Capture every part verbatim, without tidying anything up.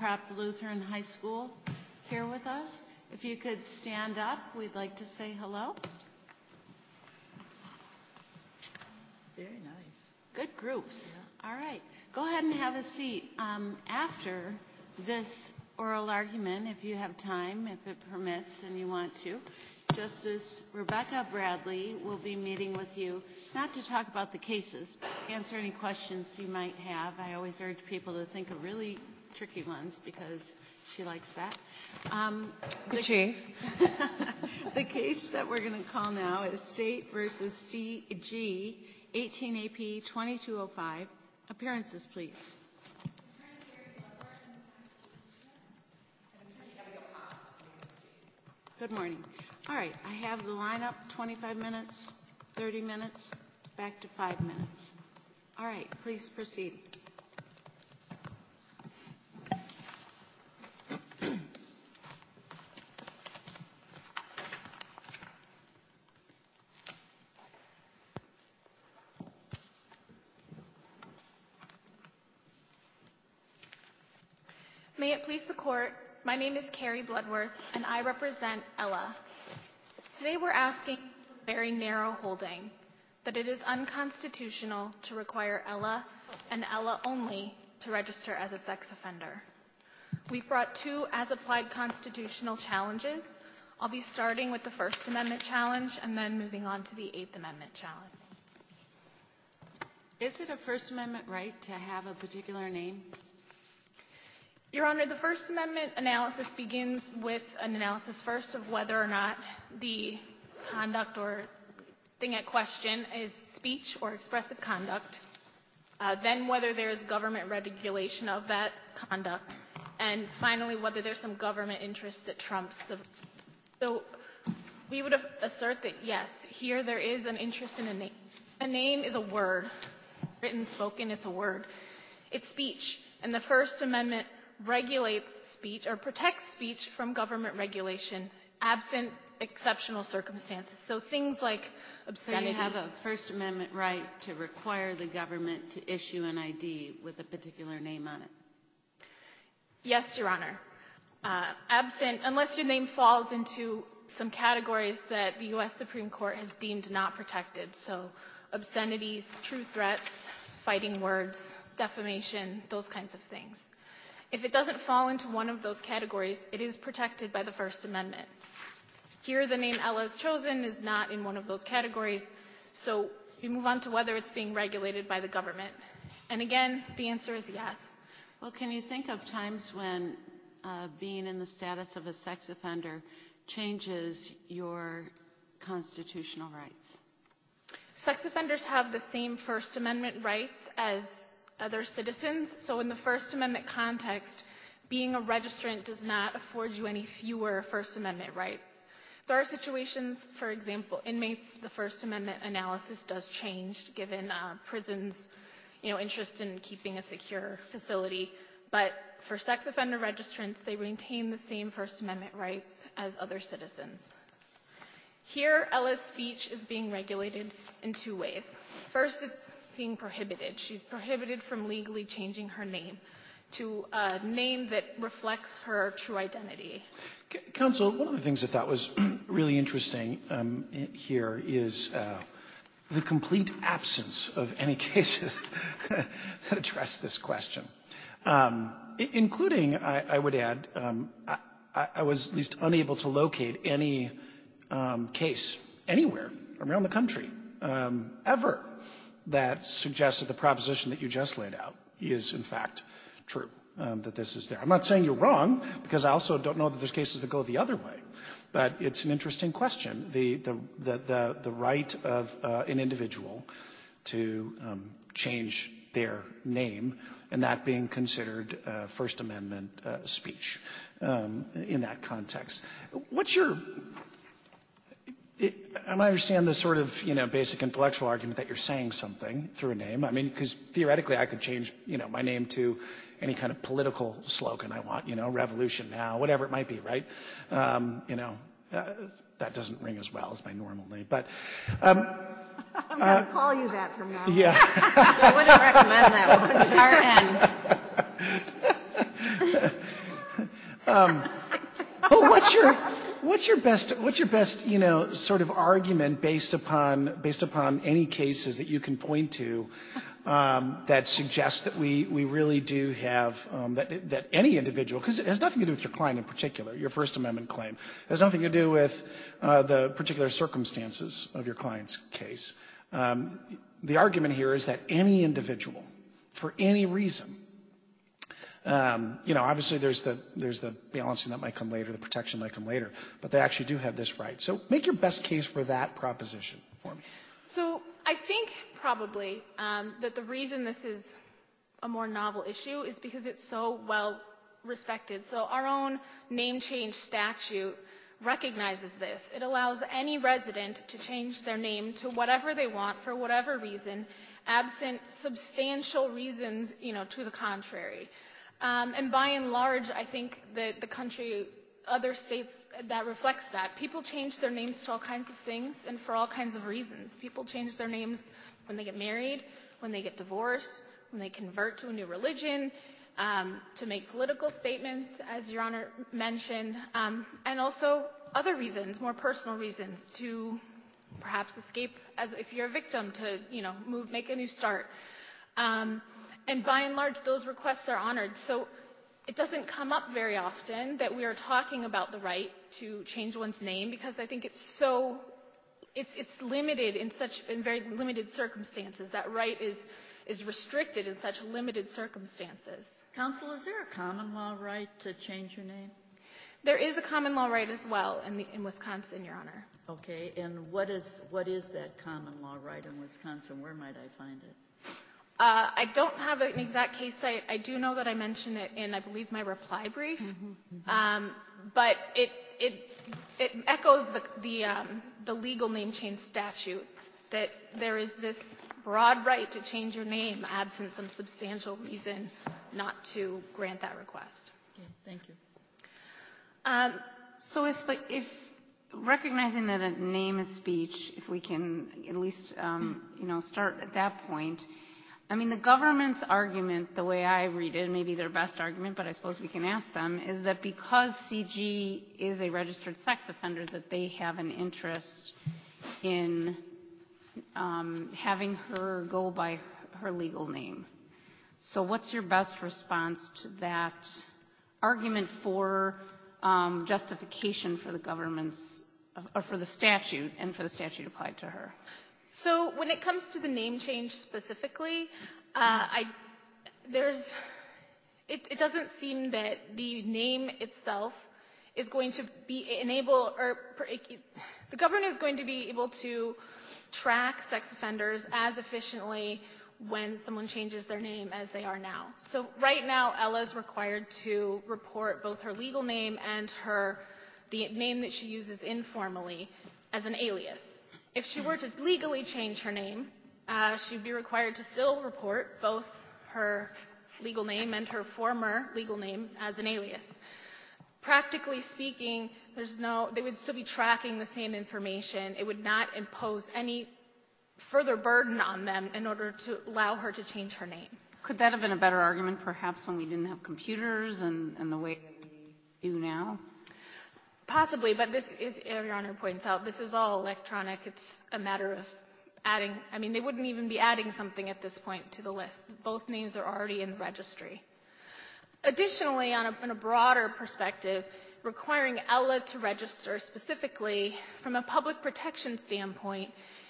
Prep Lutheran High School here with us. If you could stand up, we'd like to say hello. Very nice. Good groups. Yeah. All right. Go ahead and have a seat. Um, after this oral argument, if you have time, if it permits and you want to, Justice Rebecca Bradley will be meeting with you, not to talk about the cases, but answer any questions you might have. I always urge people to think of really tricky ones because she likes that. Um, the, Chief. The case that we're going to call now is State versus C G, eighteen A P twenty-two oh five. Appearances, please. Good morning. All right, I have the lineup, twenty-five minutes, thirty minutes, back to five minutes. All right, please proceed. May it please the Court, my name is Carrie Bloodworth, and I represent Ella. Today we're asking a very narrow holding that it is unconstitutional to require Ella and Ella only to register as a sex offender. We've brought two as-applied constitutional challenges. I'll be starting with the First Amendment challenge and then moving on to the Eighth Amendment challenge. Is it a First Amendment right to have a particular name? Your Honor, the First Amendment analysis begins with an analysis first of whether or not the conduct or thing at question is speech or expressive conduct, uh, then whether there is government regulation of that conduct, and finally whether there's some government interest that trumps the... So we would assert that, yes, here there is an interest in a name. A name is a word. Written, spoken, it's a word. It's speech, and the First Amendment regulates speech or protects speech from government regulation absent exceptional circumstances. So things like obscenity. So you have a First Amendment right to require the government to issue an I D with a particular name on it? Yes, Your Honor. Uh, absent, unless your name falls into some categories that the U S Supreme Court has deemed not protected. So obscenities, true threats, fighting words, defamation, those kinds of things. If it doesn't fall into one of those categories, it is protected by the First Amendment. Here, the name Ella is chosen is not in one of those categories, so we move on to whether it's being regulated by the government. And again, the answer is yes. Well, can you think of times when uh, being in the status of a sex offender changes your constitutional rights? Sex offenders have the same First Amendment rights as other citizens. So in the First Amendment context, being a registrant does not afford you any fewer First Amendment rights. There are situations, for example, inmates, the First Amendment analysis does change given uh, prisons' you know, interest in keeping a secure facility. But for sex offender registrants, they maintain the same First Amendment rights as other citizens. Here, Ella's speech is being regulated in two ways. First, it's being prohibited. She's prohibited from legally changing her name to a name that reflects her true identity. Counsel, one of the things I thought was really interesting um, here is uh, the complete absence of any cases that address this question, um, including, I, I would add, um, I, I was at least unable to locate any um, case anywhere around the country um, ever that suggests that the proposition that you just laid out is, in fact, true, um, that this is there. I'm not saying you're wrong, because I also don't know that there's cases that go the other way. But it's an interesting question, the, the, the, the, the right of uh, an individual to um, change their name, and that being considered uh, First Amendment uh, speech um, in that context. What's your... It, I understand the sort of, you know, basic intellectual argument that you're saying something through a name. I mean, because theoretically I could change, you know, my name to any kind of political slogan I want, you know, revolution now, whatever it might be, right? Um, you know, uh, that doesn't ring as well as my normal name. But um, I'm going to uh, call you that from now on. Yeah. I wouldn't recommend that one. Um, but what's your what's your best what's your best you know sort of argument based upon based upon any cases that you can point to um, that suggest that we we really do have um, that that any individual, because it has nothing to do with your client in particular, your First Amendment claim, it has nothing to do with uh, the particular circumstances of your client's case. Um, the argument here is that any individual, for any reason. Um, you know, obviously there's the there's the balancing that might come later, the protection might come later, but they actually do have this right. So make your best case for that proposition for me. So I think probably um, that the reason this is a more novel issue is because it's so well respected. So our own name change statute recognizes this. It allows any resident to change their name to whatever they want for whatever reason, absent substantial reasons, you know, to the contrary. Um, and by and large, I think that the country, other states, that reflects that. People change their names to all kinds of things and for all kinds of reasons. People change their names when they get married, when they get divorced, when they convert to a new religion, um, to make political statements, as Your Honor mentioned, um, and also other reasons, more personal reasons, to perhaps escape as if you're a victim, to, you know, move, make a new start. Um, And by and large, those requests are honored. So it doesn't come up very often that we are talking about the right to change one's name, because I think it's so, it's, it's limited in such, in very limited circumstances. That right is, is restricted in such limited circumstances. Counsel, is there a common law right to change your name? There is a common law right as well in, the, in Wisconsin, Your Honor. Okay, and what is, what is that common law right in Wisconsin? Where might I find it? Uh, I don't have an exact case site. I do know that I mentioned it in, I believe, my reply brief. Mm-hmm, mm-hmm. Um, but it it it echoes the the, um, the legal name change statute, that there is this broad right to change your name absent some substantial reason not to grant that request. Okay, thank you. Um, so if the, if recognizing that a name is speech, if we can at least um, you know start at that point. I mean, the government's argument, the way I read it, maybe their best argument, but I suppose we can ask them, is that because C G is a registered sex offender, that they have an interest in um, having her go by her legal name. So what's your best response to that argument for um, justification for the government's, or for the statute and for the statute applied to her? So when it comes to the name change specifically, uh, I, there's, it, it doesn't seem that the name itself is going to be enable, or it, the government is going to be able to track sex offenders as efficiently when someone changes their name as they are now. So right now, Ella is required to report both her legal name and her, the name that she uses informally as an alias. If she were to legally change her name, uh, she'd be required to still report both her legal name and her former legal name as an alias. Practically speaking, there's no, they would still be tracking the same information. It would not impose any further burden on them in order to allow her to change her name. Could that have been a better argument perhaps when we didn't have computers and, and the way that we do now? Possibly, but this is, Your Honor points out, this is all electronic. It's a matter of adding, I mean, they wouldn't even be adding something at this point to the list. Both names are already in the registry. Additionally, on a, on a broader perspective, requiring Ella to register specifically from a public protection standpoint,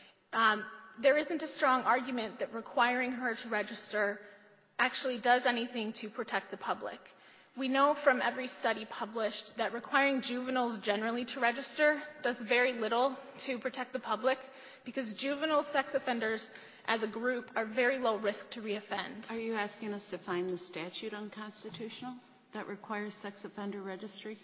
um, there isn't a strong argument that requiring her to register actually does anything to protect the public. We know from every study published that requiring juveniles generally to register does very little to protect the public, because juvenile sex offenders as a group are very low risk to reoffend. Are you asking us to find the statute unconstitutional that requires sex offender registry?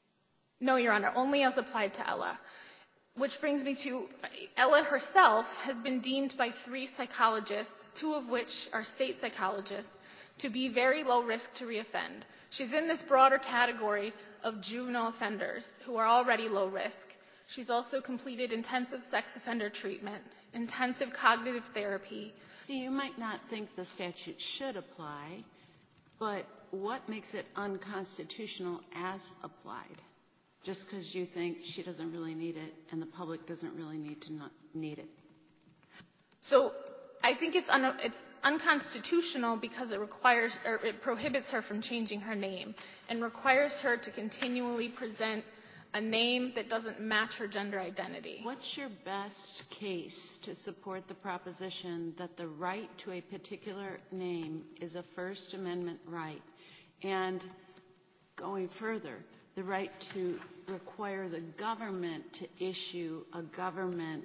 No, Your Honor, only as applied to Ella. Which brings me to Ella herself has been deemed by three psychologists, two of which are state psychologists, to be very low risk to reoffend. She's in this broader category of juvenile offenders who are already low risk. She's also completed intensive sex offender treatment, intensive cognitive therapy. See, you might not think the statute should apply, but what makes it unconstitutional as applied? Just because you think she doesn't really need it and the public doesn't really need to not need it. So I think it's, un- it's unconstitutional because it requires or it prohibits her from changing her name and requires her to continually present a name that doesn't match her gender identity. What's your best case to support the proposition that the right to a particular name is a First Amendment right? And going further, the right to require the government to issue a government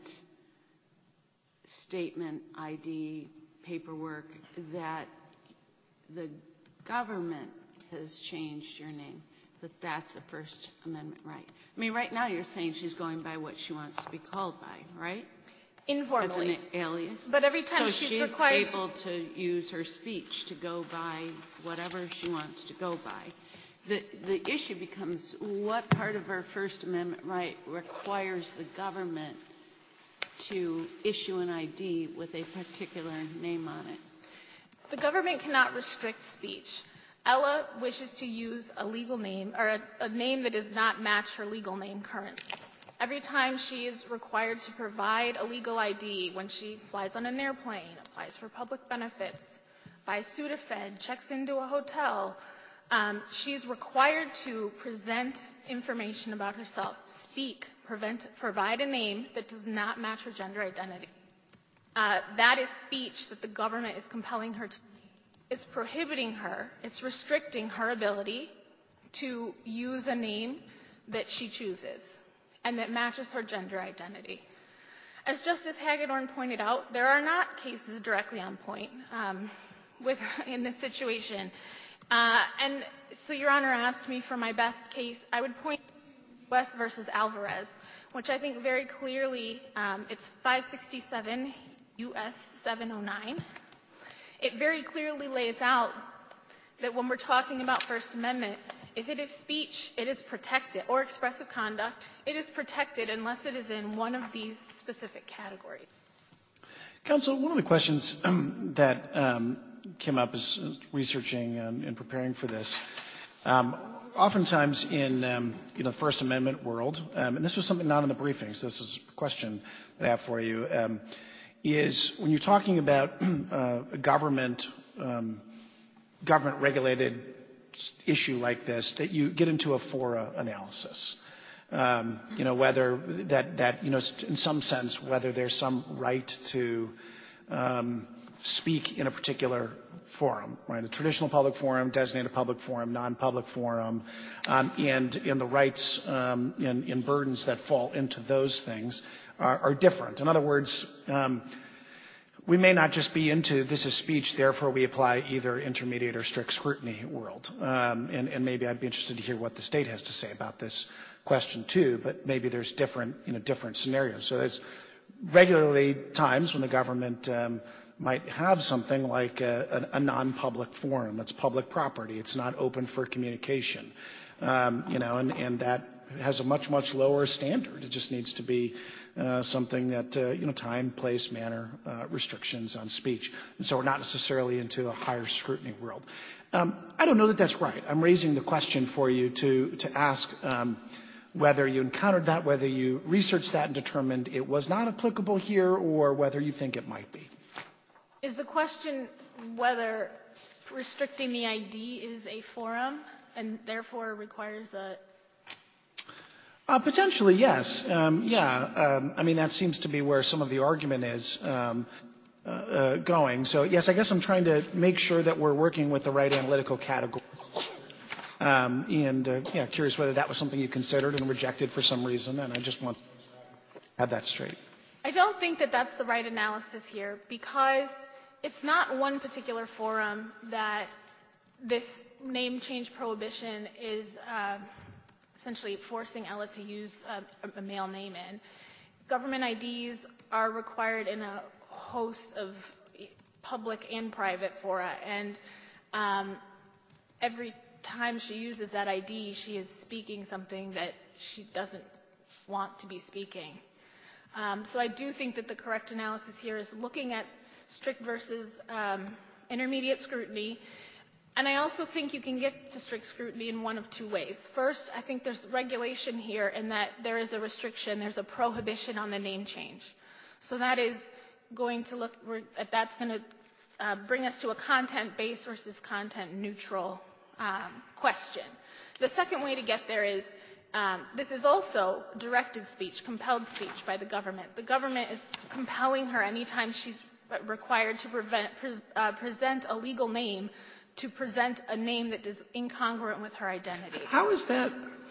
statement, I D, paperwork, that the government has changed your name, that that's a First Amendment right. I mean, right now you're saying she's going by what she wants to be called by, right? Informally. As an alias. But every time so she's, she's required able to use her speech to go by whatever she wants to go by. The, the issue becomes what part of her First Amendment right requires the government to issue an I D with a particular name on it. The government cannot restrict speech. Ella wishes to use a legal name or a, a name that does not match her legal name currently. Every time she is required to provide a legal I D when she flies on an airplane, applies for public benefits, buys Sudafed, checks into a hotel, um, she's required to present information about herself, speak, prevent, provide a name that does not match her gender identity. Uh, that is speech that the government is compelling her to. It's prohibiting her, it's restricting her ability to use a name that she chooses and that matches her gender identity. As Justice Hagedorn pointed out, there are not cases directly on point um, with, in this situation. Uh, and so Your Honor asked me for my best case. I would point to U S versus Alvarez, which I think very clearly, um, it's five sixty-seven U S seven oh nine. It very clearly lays out that when we're talking about First Amendment, if it is speech, it is protected, or expressive conduct, it is protected unless it is in one of these specific categories. Counsel, one of the questions um, that um, came up as researching um, and preparing for this, um, oftentimes in um, you know, the First Amendment world, um, and this was something not in the briefings, this is a question that I have for you, um, is when you're talking about uh, a government um, government regulated issue like this, that you get into a fora analysis. Um, you know, whether that, that, you know, in some sense, whether there's some right to um, speak in a particular forum, right? A traditional public forum, designated public forum, non-public forum, um, and, and the rights um, and, and burdens that fall into those things are, are different. In other words, um, we may not just be into this is speech, therefore we apply either intermediate or strict scrutiny world. Um, and, and maybe I'd be interested to hear what the state has to say about this question too, but maybe there's different, you know, different scenarios. So there's regularly times when the government um, might have something like a, a, a non-public forum. It's public property. It's not open for communication. Um, you know, and, and that has a much, much lower standard. It just needs to be uh, something that, uh, you know, time, place, manner, uh, restrictions on speech. And so we're not necessarily into a higher scrutiny world. Um, I don't know that that's right. I'm raising the question for you to, to ask um, whether you encountered that, whether you researched that and determined it was not applicable here, or whether you think it might be. Is the question whether restricting the I D is a forum and therefore requires a... Uh, potentially, yes. Um, yeah. Um, I mean, that seems to be where some of the argument is um, uh, uh, going. So, yes, I guess I'm trying to make sure that we're working with the right analytical category. Um, and, uh, yeah, curious whether that was something you considered and rejected for some reason, and I just want to have that straight. I don't think that that's the right analysis here, because it's not one particular forum that this name change prohibition is uh, essentially forcing Ella to use a, a male name in. Government I Ds are required in a host of public and private fora, and um, every time she uses that I D, she is speaking something that she doesn't want to be speaking. Um, so I do think that the correct analysis here is looking at strict versus um, intermediate scrutiny, And I also think you can get to strict scrutiny in one of two ways. First, I think there's regulation here in that there is a restriction, there's a prohibition on the name change. So that is going to look, that's going to uh, bring us to a content-based versus content-neutral um, question. The second way to get there is um, this is also directed speech, compelled speech by the government. The government is compelling her anytime she's required to prevent, pre- uh, present a legal name to present a name that is incongruent with her identity. How is that?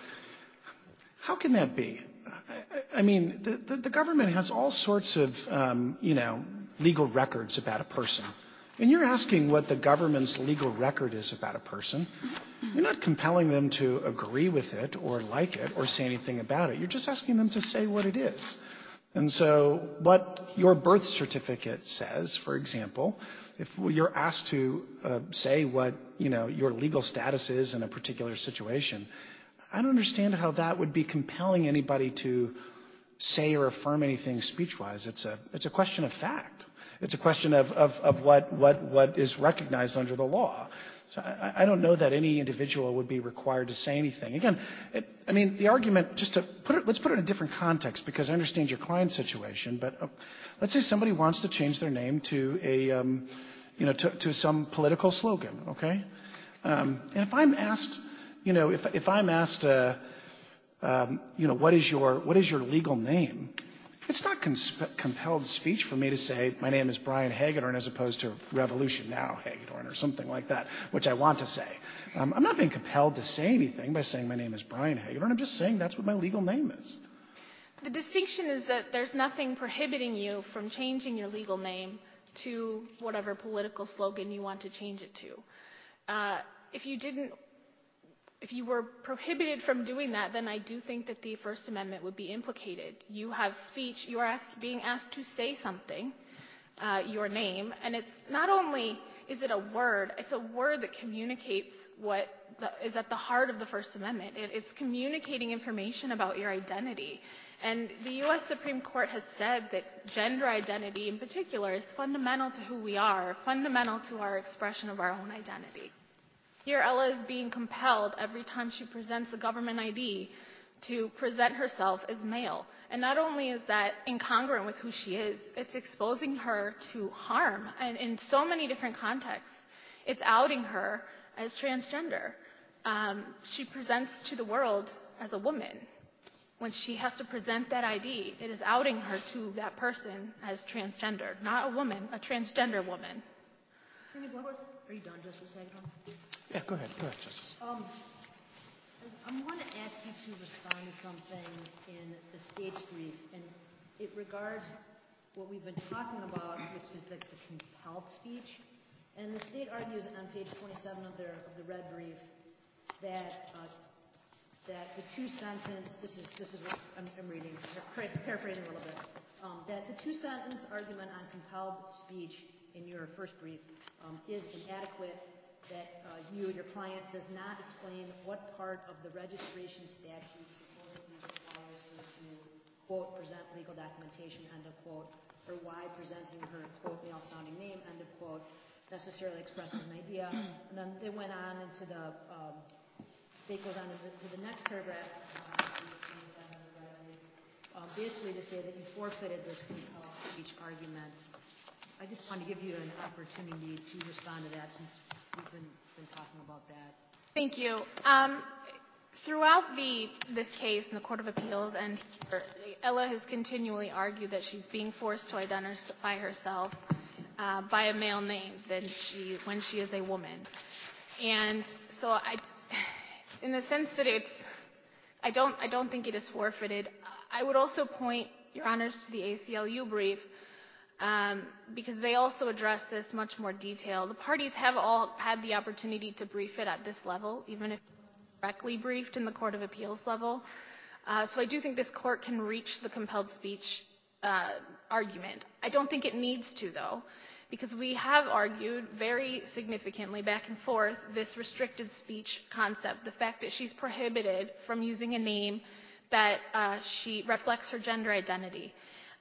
How can that be? I, I mean, the, the, the government has all sorts of, um, you know, legal records about a person. And you're asking what the government's legal record is about a person. You're not compelling them to agree with it or like it or say anything about it. You're just asking them to say what it is. And so what your birth certificate says, for example, if you're asked to uh, say what, you know, your legal status is in a particular situation, I don't understand how that would be compelling anybody to say or affirm anything speech-wise. It's a, it's a question of fact. It's a question of, of, of what, what, what is recognized under the law. So I, I don't know that any individual would be required to say anything. Again, it, I mean, the argument, just to put it, let's put it in a different context because I understand your client's situation, but uh, let's say somebody wants to change their name to a, um, you know, to, to some political slogan, okay? Um, and if I'm asked, you know, if, if I'm asked, uh, um, you know, what is your, what is your legal name? It's not consp- compelled speech for me to say my name is Brian Hagedorn as opposed to Revolution Now Hagedorn or something like that, which I want to say. Um, I'm not being compelled to say anything by saying my name is Brian Hagedorn. I'm just saying that's what my legal name is. The distinction is that there's nothing prohibiting you from changing your legal name to whatever political slogan you want to change it to. Uh, if you didn't If you were prohibited from doing that, then I do think that the First Amendment would be implicated. You have speech, you are ask, being asked to say something, uh, your name, and it's not only is it a word, it's a word that communicates what the, is at the heart of the First Amendment. It, it's communicating information about your identity. And the U S Supreme Court has said that gender identity in particular is fundamental to who we are, fundamental to our expression of our own identity. Here, Ella is being compelled every time she presents a government I D to present herself as male. And not only is that incongruent with who she is, it's exposing her to harm. And in so many different contexts, it's outing her as transgender. Um, she presents to the world as a woman. When she has to present that I D, it is outing her to that person as transgender, not a woman, a transgender woman. Are you done, Justice Hagedorn? Yeah, go ahead. Go ahead, Justice. Um, I want to ask you to respond to something in the state's brief, and it regards what we've been talking about, which is the, the compelled speech. And the state argues on page twenty-seven of their of the red brief that uh, that the two sentence this is this is what I'm, I'm reading, paraphrasing a little bit, um, that the two sentence argument on compelled speech in your first brief um, is inadequate. That uh, you, your client, does not explain what part of the registration statute supposedly requires her to, quote, present legal documentation, end of quote, or why presenting her, quote, male-sounding name, end of quote, necessarily expresses an idea. And then they went on into the, um, it goes on to the, to the next paragraph, uh, um, basically to say that you forfeited this compelled speech argument. I just want to give you an opportunity to respond to that since we've been, been talking about that. Thank you. Um, throughout the this case in the Court of Appeals, and here, Ella has continually argued that she's being forced to identify herself uh, by a male name than she when she is a woman. And so, I, in the sense that it's, I don't I don't think it is forfeited. I would also point, Your Honors, to the A C L U brief. Um, because they also address this much more detail. The parties have all had the opportunity to brief it at this level, even if directly briefed in the Court of Appeals level. Uh, so I do think this court can reach the compelled speech uh, argument. I don't think it needs to, though, because we have argued very significantly back and forth this restricted speech concept, the fact that she's prohibited from using a name that uh, she reflects her gender identity.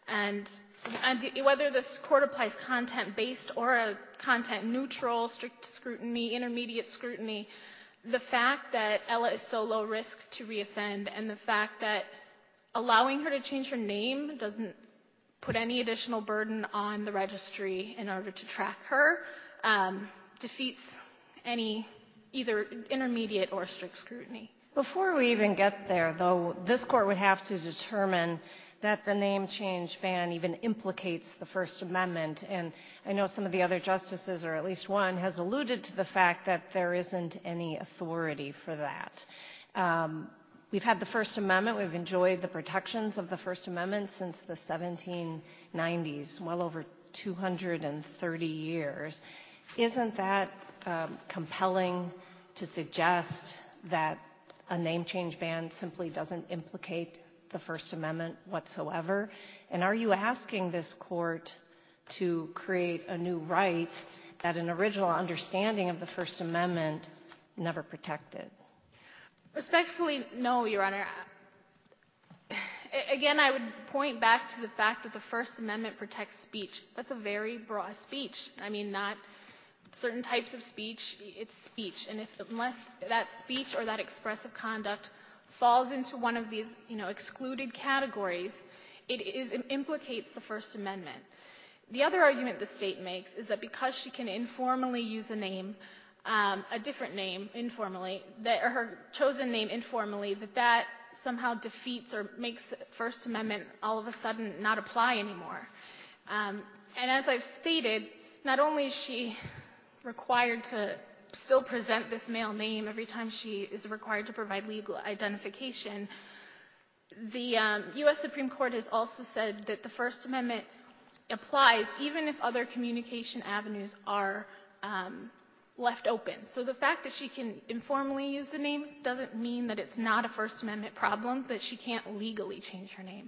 And, and the, whether this court applies content-based or a content-neutral, strict scrutiny, intermediate scrutiny, the fact that Ella is so low risk to reoffend and the fact that allowing her to change her name doesn't put any additional burden on the registry in order to track her um, defeats any either intermediate or strict scrutiny. Before we even get there, though, this court would have to determine that the name change ban even implicates the First Amendment. And I know some of the other justices, or at least one, has alluded to the fact that there isn't any authority for that. Um, we've had the First Amendment. We've enjoyed the protections of the First Amendment since the seventeen nineties, well over two hundred thirty years. Isn't that um, compelling to suggest that a name change ban simply doesn't implicate the First Amendment whatsoever? And are you asking this court to create a new right that an original understanding of the First Amendment never protected? Respectfully, no, Your Honor. Again, I would point back to the fact that the First Amendment protects speech. That's a very broad speech. I mean, not certain types of speech, it's speech. And if unless that speech or that expressive conduct falls into one of these, you know, excluded categories, it, is, it implicates the First Amendment. The other argument the state makes is that because she can informally use a name, um, a different name informally, that, or her chosen name informally, that that somehow defeats or makes the First Amendment all of a sudden not apply anymore. Um, and as I've stated, not only is she required to still present this male name every time she is required to provide legal identification, the um, U S Supreme Court has also said that the First Amendment applies even if other communication avenues are um, left open. So the fact that she can informally use the name doesn't mean that it's not a First Amendment problem, that she can't legally change her name.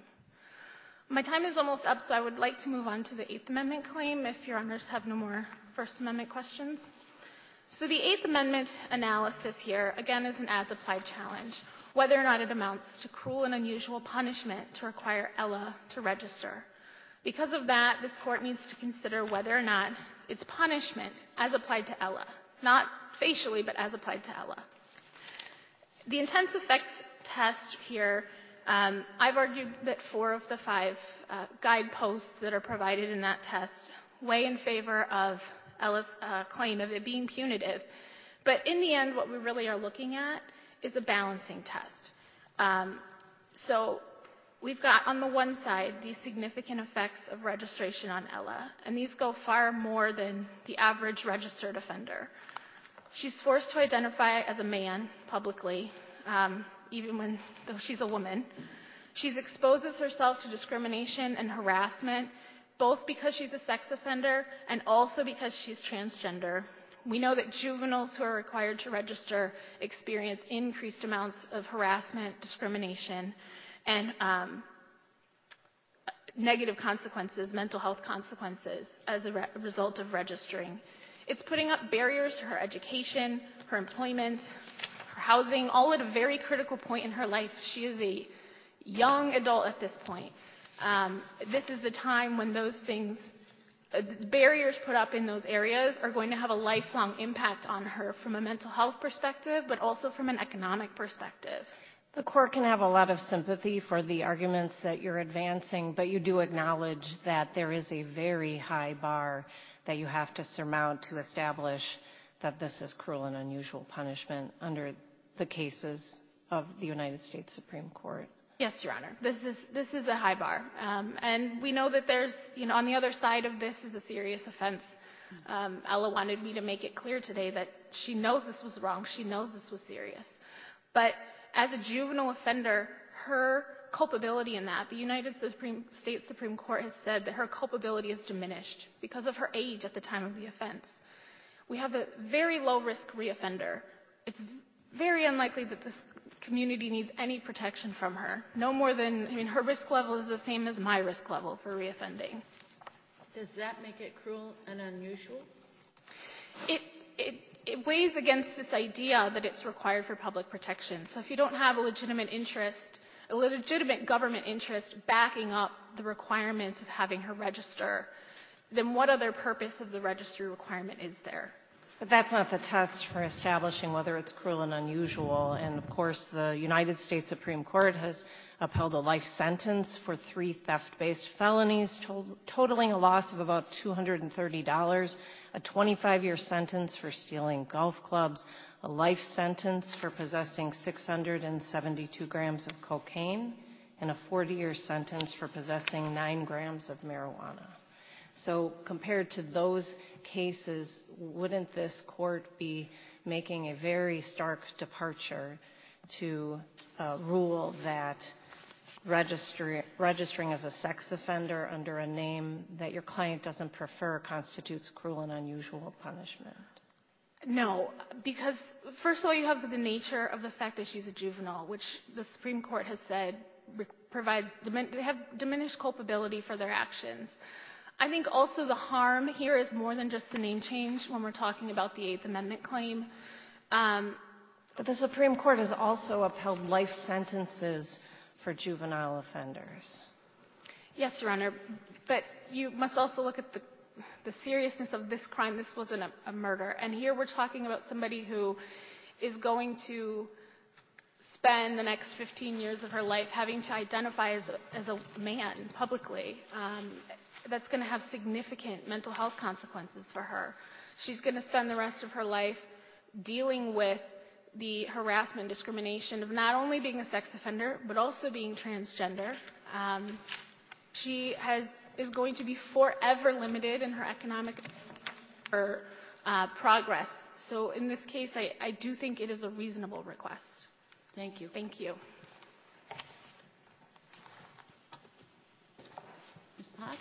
My time is almost up, so I would like to move on to the Eighth Amendment claim if Your Honors have no more First Amendment questions. So the Eighth Amendment analysis here, again, is an as-applied challenge, whether or not it amounts to cruel and unusual punishment to require Ella to register. Because of that, this court needs to consider whether or not it's punishment as applied to Ella, not facially, but as applied to Ella. The intense effects test here, um, I've argued that four of the five uh, guideposts that are provided in that test weigh in favor of Ella's uh, claim of it being punitive. But in the end, what we really are looking at is a balancing test. Um, so we've got on the one side the significant effects of registration on Ella, and these go far more than the average registered offender. She's forced to identify as a man publicly, um, even when though she's a woman. She exposes herself to discrimination and harassment, both because she's a sex offender and also because she's transgender. We know that juveniles who are required to register experience increased amounts of harassment, discrimination, and um, negative consequences, mental health consequences, as a re- result of registering. It's putting up barriers to her education, her employment, her housing, all at a very critical point in her life. She is a young adult at this point. Um, this is the time when those things, uh, barriers put up in those areas are going to have a lifelong impact on her from a mental health perspective, but also from an economic perspective. The court can have a lot of sympathy for the arguments that you're advancing, but you do acknowledge that there is a very high bar that you have to surmount to establish that this is cruel and unusual punishment under the cases of the United States Supreme Court. Yes, Your Honor. This is this is a high bar, um, and we know that there's, you know, on the other side of this is a serious offense. Um, Ella wanted me to make it clear today that she knows this was wrong. She knows this was serious, but as a juvenile offender, her culpability in that, the United Supreme, States Supreme Court has said that her culpability is diminished because of her age at the time of the offense. We have a very low-risk reoffender. It's very unlikely that this community needs any protection from her. No more than, I mean, her risk level is the same as my risk level for reoffending. Does that make it cruel and unusual? It, it, it weighs against this idea that it's required for public protection. So if you don't have a legitimate interest a legitimate government interest backing up the requirements of having her register, then what other purpose of the registry requirement is there? But that's not the test for establishing whether it's cruel and unusual. And of course, the United States Supreme Court has upheld a life sentence for three theft-based felonies, to- totaling a loss of about two hundred thirty dollars, a twenty-five year sentence for stealing golf clubs, a life sentence for possessing six hundred seventy-two grams of cocaine, and a forty year sentence for possessing nine grams of marijuana. So compared to those cases, wouldn't this court be making a very stark departure to uh, rule that registry, registering as a sex offender under a name that your client doesn't prefer constitutes cruel and unusual punishment? No, because first of all, you have the nature of the fact that she's a juvenile, which the Supreme Court has said re- provides, dimin- they have diminished culpability for their actions. I think also the harm here is more than just the name change when we're talking about the Eighth Amendment claim. Um, but the Supreme Court has also upheld life sentences for juvenile offenders. Yes, Your Honor, but you must also look at the, the seriousness of this crime. This wasn't a, a murder. And here we're talking about somebody who is going to spend the next fifteen years of her life having to identify as a, as a man publicly. Um, that's going to have significant mental health consequences for her. She's going to spend the rest of her life dealing with the harassment and discrimination of not only being a sex offender, but also being transgender. Um, she has, is going to be forever limited in her economic her, uh, progress. So in this case, I, I do think it is a reasonable request. Thank you. Thank you. Miz Potts?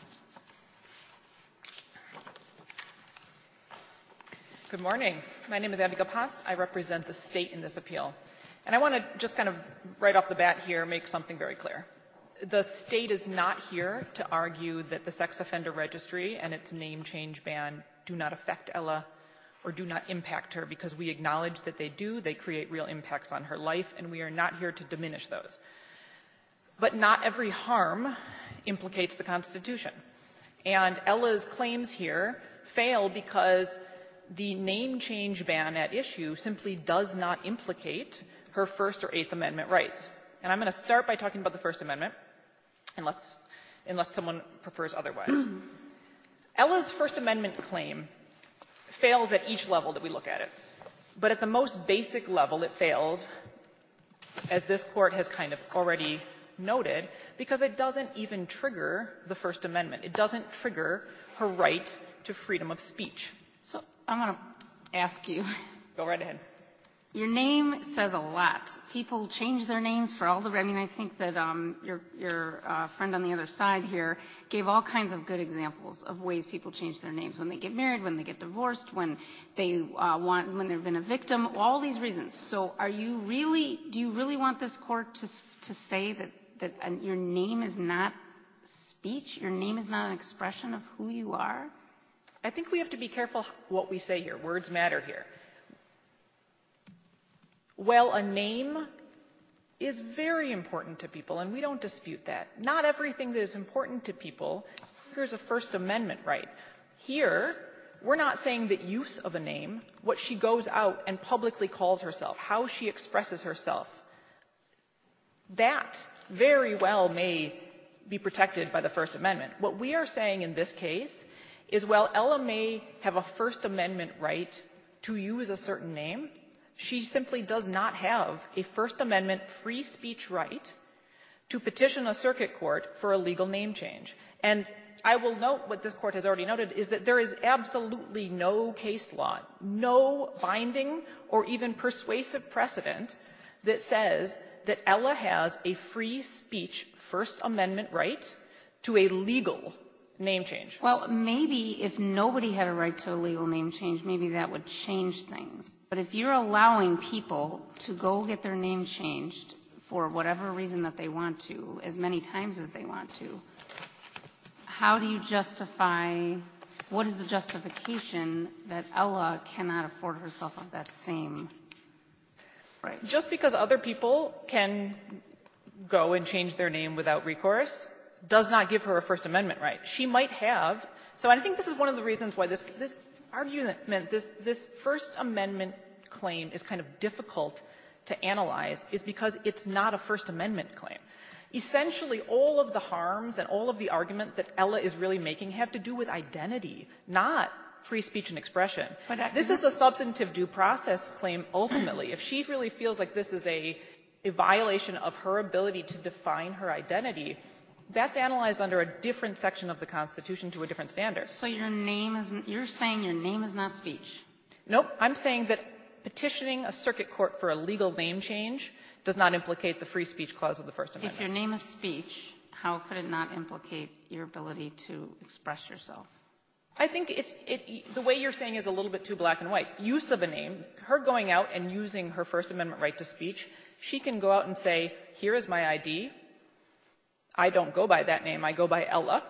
Good morning. My name is Abigail Potts. I represent the state in this appeal. And I want to just kind of right off the bat here make something very clear. The state is not here to argue that the sex offender registry and its name change ban do not affect Ella or do not impact her, because we acknowledge that they do. They create real impacts on her life, and we are not here to diminish those. But not every harm implicates the Constitution. And Ella's claims here fail because the name change ban at issue simply does not implicate her First or Eighth Amendment rights. And I'm going to start by talking about the First Amendment, unless, unless someone prefers otherwise. Ella's First Amendment claim fails at each level that we look at it. But at the most basic level, it fails, as this court has kind of already noted, because it doesn't even trigger the First Amendment. It doesn't trigger her right to freedom of speech. So I want to ask you. Go right ahead. Your name says a lot. People change their names for all the. I mean, I think that um, your your uh, friend on the other side here gave all kinds of good examples of ways people change their names when they get married, when they get divorced, when they uh, want, when they've been a victim. All these reasons. So, are you really? Do you really want this court to to say that that uh, your name is not speech? Your name is not an expression of who you are? I think we have to be careful what we say here. Words matter here. Well, a name is very important to people, and we don't dispute that. Not everything that is important to people triggers a First Amendment right. Here, we're not saying that use of a name, what she goes out and publicly calls herself, how she expresses herself, that very well may be protected by the First Amendment. What we are saying in this case is, while Ella may have a First Amendment right to use a certain name, she simply does not have a First Amendment free speech right to petition a circuit court for a legal name change. And I will note what this court has already noted is that there is absolutely no case law, no binding or even persuasive precedent that says that Ella has a free speech First Amendment right to a legal name change. Well, maybe if nobody had a right to a legal name change, maybe that would change things. But if you're allowing people to go get their name changed for whatever reason that they want to, as many times as they want to, how do you justify, what is the justification that Ella cannot afford herself of that same right? Just because other people can go and change their name without recourse does not give her a First Amendment right. She might have. So I think this is one of the reasons why this, this argument, this, this First Amendment claim is kind of difficult to analyze, is because it's not a First Amendment claim. Essentially, all of the harms and all of the argument that Ella is really making have to do with identity, not free speech and expression. But uh, this is a substantive due process claim ultimately. If she really feels like this is a, a violation of her ability to define her identity, that's analyzed under a different section of the Constitution to a different standard. So your name is, you're saying your name is not speech? Nope. I'm saying that petitioning a circuit court for a legal name change does not implicate the free speech clause of the First Amendment. If your name is speech, how could it not implicate your ability to express yourself? I think it's, it, the way you're saying is a little bit too black and white. Use of a name, her going out and using her First Amendment right to speech, she can go out and say, here is my I D. I don't go by that name. I go by Ella.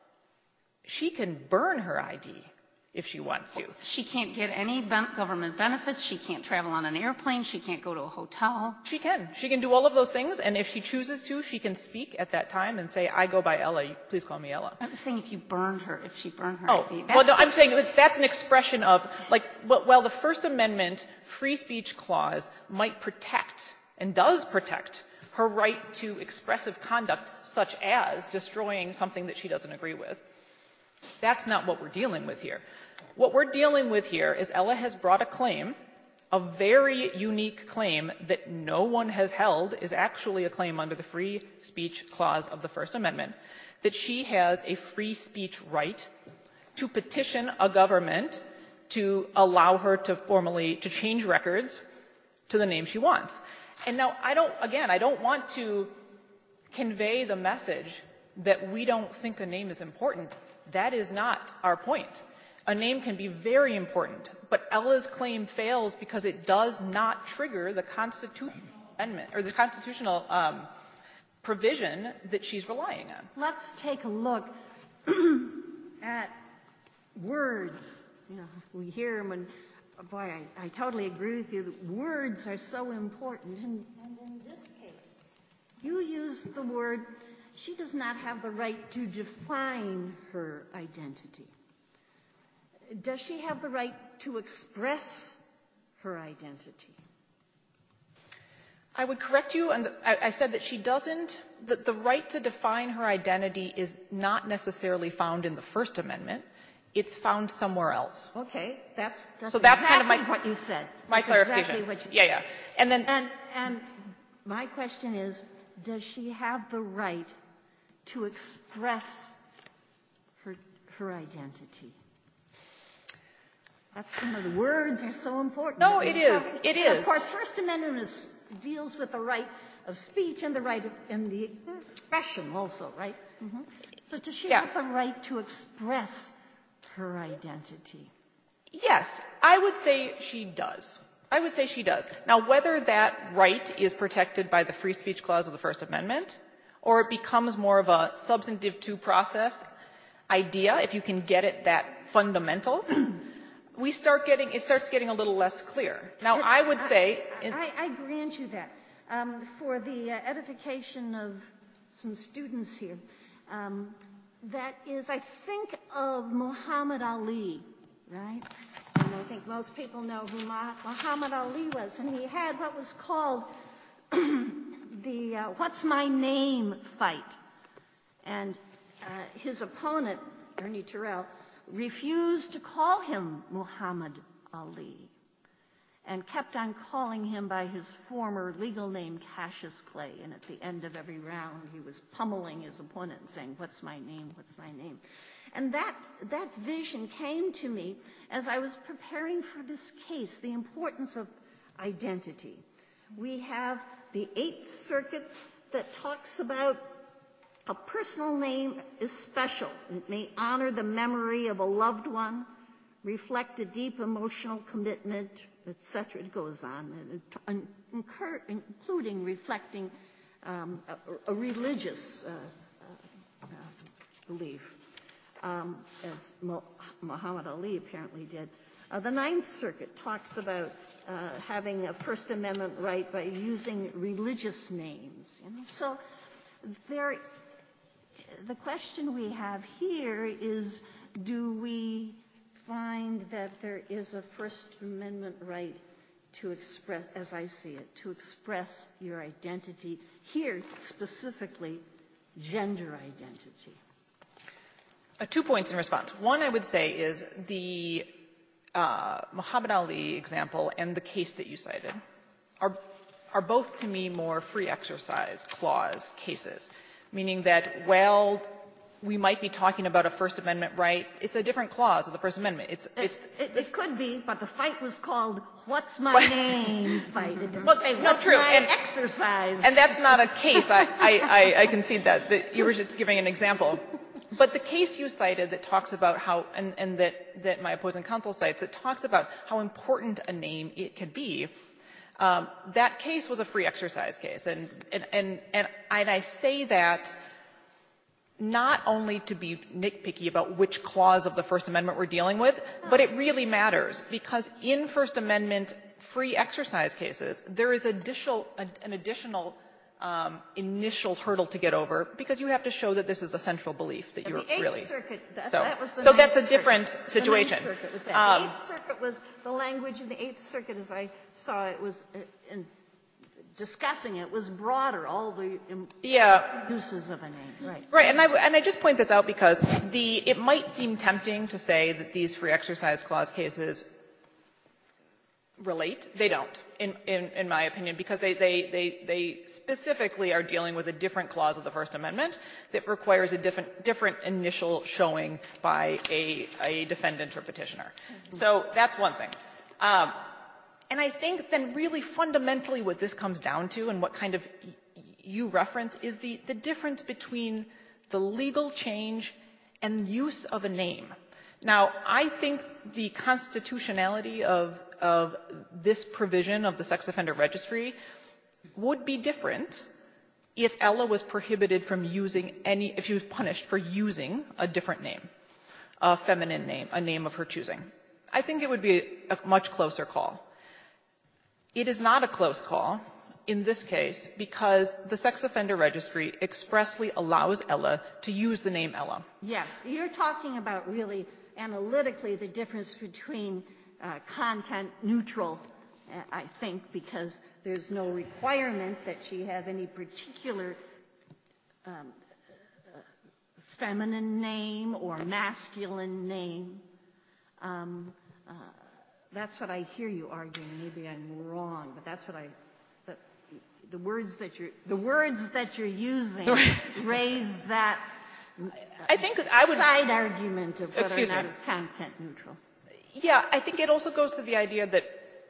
She can burn her I D if she wants to. She can't get any ben- government benefits. She can't travel on an airplane. She can't go to a hotel. She can. She can do all of those things, and if she chooses to, she can speak at that time and say, I go by Ella. Please call me Ella. I'm saying if you burned her, if she burned her oh, I D. Well, no, I'm saying that's an expression of, like, well, the First Amendment free speech clause might protect, and does protect, her right to expressive conduct such as destroying something that she doesn't agree with. That's not what we're dealing with here. What we're dealing with here is Ella has brought a claim, a very unique claim that no one has held is actually a claim under the free speech clause of the First Amendment, that she has a free speech right to petition a government to allow her to formally, to change records to the name she wants. And now, I don't, again, I don't want to convey the message that we don't think a name is important. That is not our point. A name can be very important, but Ella's claim fails because it does not trigger the constitutional amendment or the constitutional um, provision that she's relying on. Let's take a look at words. You know, we hear them, and boy, I, I totally agree with you that words are so important. And, and in this case, you use the word, she does not have the right to define her identity. Does she have the right to express her identity? I would correct you, and I, I said that she doesn't, that the right to define her identity is not necessarily found in the First Amendment. It's found somewhere else. Okay, that's, that's so that's exactly kind of my, what you said. My that's clarification. Exactly what you yeah, yeah. And then, and, and my question is, does she have the right to express her her identity? That's, you know, the words are so important. No, it is. It is. Of course, First Amendment is, deals with the right of speech and the right of, and the expression also, right? Mm-hmm. So does she yes. have the right to express her identity? Yes, I would say she does. I would say she does. Now, whether that right is protected by the free speech clause of the First Amendment, or it becomes more of a substantive due process idea, if you can get it that fundamental, we start getting, it starts getting a little less clear. Now, it, I would say... I, I, I grant you that. Um, for the uh, edification of some students here, um, that is, I think of Muhammad Ali, right? And I think most people know who Muhammad Ali was. And he had what was called the uh, What's My Name fight. And uh, his opponent, Ernie Terrell, refused to call him Muhammad Ali and kept on calling him by his former legal name, Cassius Clay. And at the end of every round, he was pummeling his opponent, saying, what's my name, what's my name? And that, that vision came to me as I was preparing for this case, the importance of identity. We have the Eighth Circuit that talks about a personal name is special. It may honor the memory of a loved one, reflect a deep emotional commitment, et cetera. It goes on, including reflecting um, a, a religious uh, uh, belief, um, as Mo- Muhammad Ali apparently did. Uh, the Ninth Circuit talks about uh, having a First Amendment right by using religious names. You So there, the question we have here is, do we find that there is a First Amendment right to express, as I see it, to express your identity, here specifically gender identity? Uh, two points in response. One, I would say, is the uh, Muhammad Ali example and the case that you cited are, are both, to me, more free exercise clause cases, meaning that, well, we might be talking about a First Amendment right. It's a different clause of the First Amendment. It's, it's, it, it, it could be, but the fight was called "What's My Name?" fight. It didn't well, say, no, "What's true. my and, exercise?" And that's not a case. I, I, I, I concede that, that you were just giving an example. But the case you cited that talks about how, and, and that, that my opposing counsel cites, that talks about how important a name it could be, um, that case was a free exercise case. And, and, and, and, and I say that not only to be nitpicky about which clause of the First Amendment we're dealing with, but it really matters, because in First Amendment free exercise cases, there is additional, an additional um, initial hurdle to get over, because you have to show that this is a central belief that you're the Eighth really. Circuit, that, so that was the so Ninth that's a Circuit. different situation. The Ninth Circuit was that. Um, the Eighth Circuit was the language in the Eighth Circuit, as I saw it, was uh, in discussing it, was broader, all the um, yeah. uses of a name. Right. Right, and I, and I just point this out because the, it might seem tempting to say that these free exercise clause cases relate. They don't, in, in, in my opinion, because they, they, they, they specifically are dealing with a different clause of the First Amendment that requires a different, different initial showing by a, a defendant or petitioner. Mm-hmm. So that's one thing. Um, And I think then really fundamentally what this comes down to, and what kind of y- you reference, is the, the difference between the legal change and use of a name. Now, I think the constitutionality of, of this provision of the sex offender registry would be different if Ella was prohibited from using any, if she was punished for using a different name, a feminine name, a name of her choosing. I think it would be a much closer call. It is not a close call in this case because the sex offender registry expressly allows Ella to use the name Ella. Yes, you're talking about really analytically the difference between uh, content neutral, uh, I think, because there's no requirement that she have any particular um, uh, feminine name or masculine name. Um, uh, That's what I hear you arguing. Maybe I'm wrong, but that's what I. That, the words that you're the words that you're using raise that. I think I would side argument of whether excuse or not me. it's content neutral. Yeah, I think it also goes to the idea that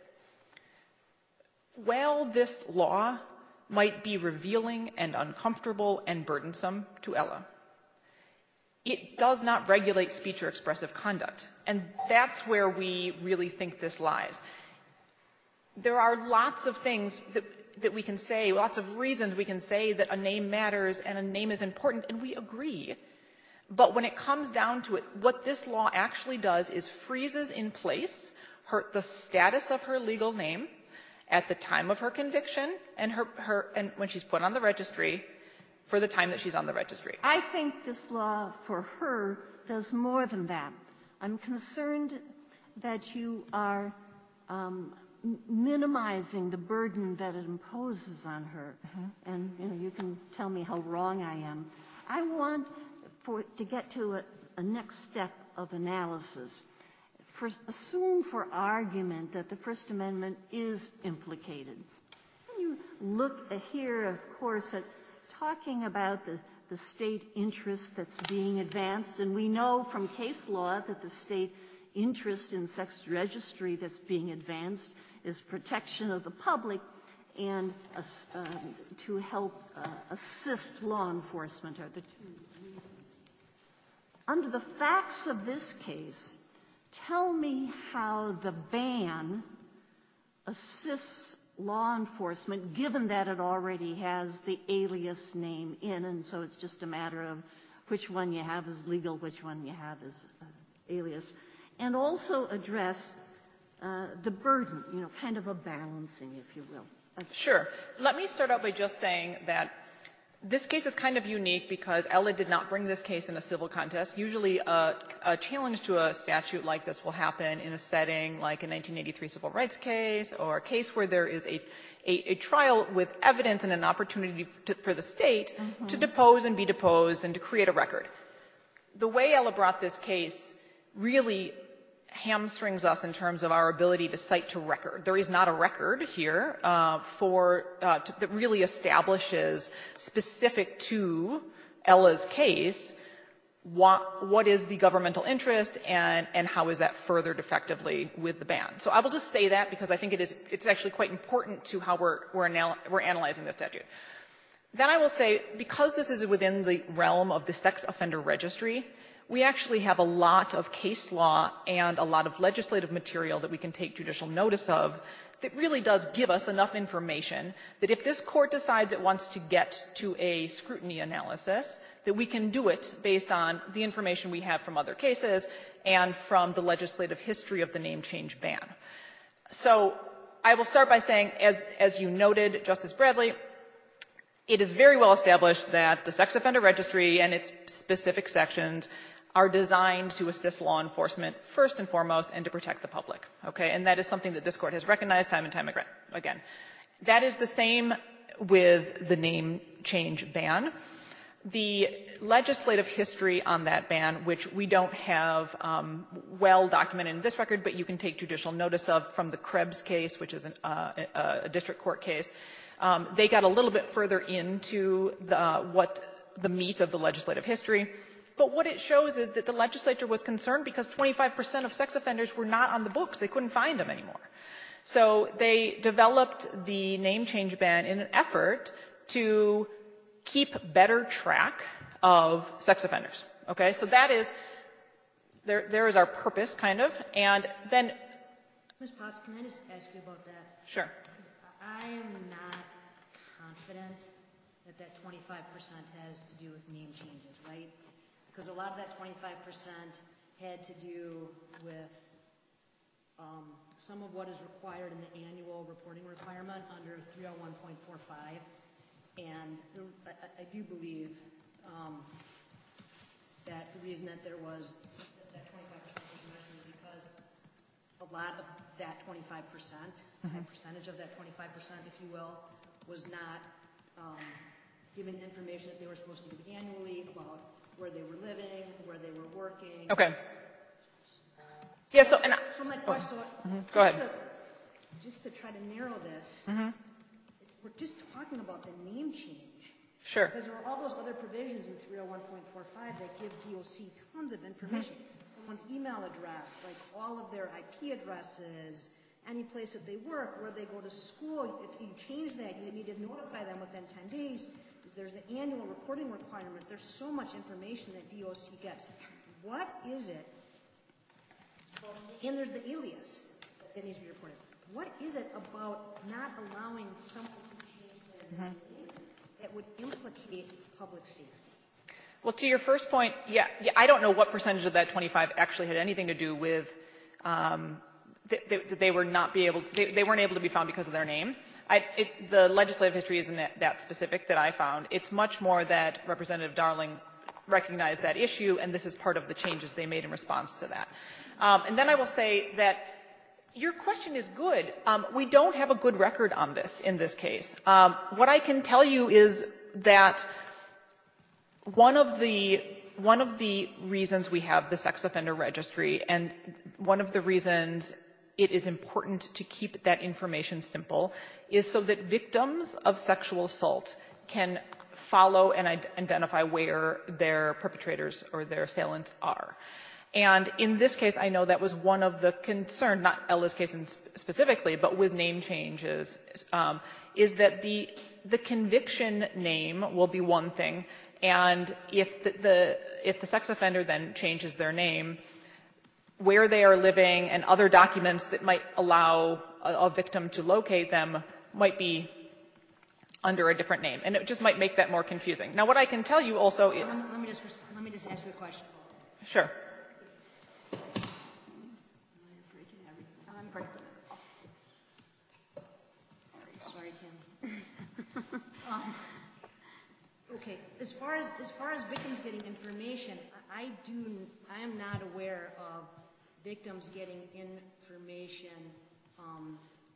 while this law might be revealing and uncomfortable and burdensome to Ella, it does not regulate speech or expressive conduct. And that's where we really think this lies. There are lots of things that, that we can say, lots of reasons we can say that a name matters and a name is important, and we agree. But when it comes down to it, what this law actually does is freezes in place her, the status of her legal name at the time of her conviction and, her, her, and when she's put on the registry for the time that she's on the registry. I think this law for her does more than that. I'm concerned that you are um, m- minimizing the burden that it imposes on her. Mm-hmm. And you know, you can tell me how wrong I am. I want for to get to a, a next step of analysis. For, assume for argument that the First Amendment is implicated. When you look here, of course, at talking about the, the state interest that's being advanced, and we know from case law that the state interest in sex registry that's being advanced is protection of the public and uh, uh, to help uh, assist law enforcement are the two reasons. Under the facts of this case, tell me how the ban assists law enforcement, given that it already has the alias name in, and so it's just a matter of which one you have is legal, which one you have is uh, alias, and also address uh, the burden, you know, kind of a balancing, if you will. Sure. Let me start out by just saying that This case is kind of unique because Ella did not bring this case in a civil contest. Usually a, a challenge to a statute like this will happen in a setting like a nineteen eighty-three civil rights case or a case where there is a, a, a trial with evidence and an opportunity to, for the state mm-hmm. to depose and be deposed and to create a record. The way Ella brought this case really hamstrings us in terms of our ability to cite to record. There is not a record here uh, for uh, to, that really establishes specific to Ella's case what, what is the governmental interest and, and how is that furthered effectively with the ban. So I will just say that because I think it is it's actually quite important to how we're we're, anal- we're analyzing this statute. Then I will say, because this is within the realm of the sex offender registry, we actually have a lot of case law and a lot of legislative material that we can take judicial notice of that really does give us enough information that if this court decides it wants to get to a scrutiny analysis, that we can do it based on the information we have from other cases and from the legislative history of the name change ban. So I will start by saying, as, as you noted, Justice Bradley, it is very well established that the sex offender registry and its specific sections are designed to assist law enforcement first and foremost and to protect the public. Okay? And that is something that this court has recognized time and time again. That is the same with the name change ban. The legislative history on that ban, which we don't have um, well documented in this record, but you can take judicial notice of from the Krebs case, which is an, uh, a, a district court case. Um, they got a little bit further into the, uh, what the meat of the legislative history. But what it shows is that the legislature was concerned because twenty-five percent of sex offenders were not on the books. They couldn't find them anymore. So they developed the name change ban in an effort to keep better track of sex offenders. Okay, so that is, there, there is our purpose, kind of. And then... Miz Potts, can I just ask you about that? Sure. I am not confident that that twenty-five percent has to do with name changes, right? Because a lot of that twenty-five percent had to do with um, some of what is required in the annual reporting requirement under three oh one point four five. And the, I, I do believe um, that the reason that there was that twenty-five percent was measured is because a lot of that twenty-five percent, mm-hmm. a percentage of that twenty-five percent, if you will, was not um, given information that they were supposed to give annually about where they were living, where they were working. Okay. Yeah, so, and I, so my question, oh, so mm-hmm. Go ahead. To, just to try to narrow this, mm-hmm. we're just talking about the name change. Sure. Because there are all those other provisions in three oh one point four five that give D O C tons of information. Mm-hmm. Someone's email address, like all of their I P addresses, any place that they work, where they go to school. If you change that, you need to notify them within ten days. There's the annual reporting requirement. There's so much information that D O C gets. What is it? And there's the alias that needs to be reported. What is it about not allowing someone to change their name mm-hmm. that would implicate public safety? Well, to your first point, yeah, yeah, I don't know what percentage of that twenty-five actually had anything to do with um, that they, they were not be able, they, they weren't able to be found because of their name. I, it, the legislative history isn't that, that specific that I found. It's much more that Representative Darling recognized that issue, and this is part of the changes they made in response to that. Um, and then I will say that your question is good. Um, we don't have a good record on this in this case. Um, what I can tell you is that one of the one of the reasons we have the sex offender registry, and one of the reasons it is important to keep that information simple, is so that victims of sexual assault can follow and identify where their perpetrators or their assailants are. And in this case, I know that was one of the concerns, not Ella's case specifically, but with name changes, um, is that the, the conviction name will be one thing, and if the, the, if the sex offender then changes their name, where they are living and other documents that might allow a, a victim to locate them might be under a different name. And it just might make that more confusing. Now, what I can tell you also is... Let me, let me, just, let me just ask you a question. Sure. I'm breaking it. Sorry, Tim. um, as far as as far as victims getting information, I, I do I am not aware of victims getting information. Um,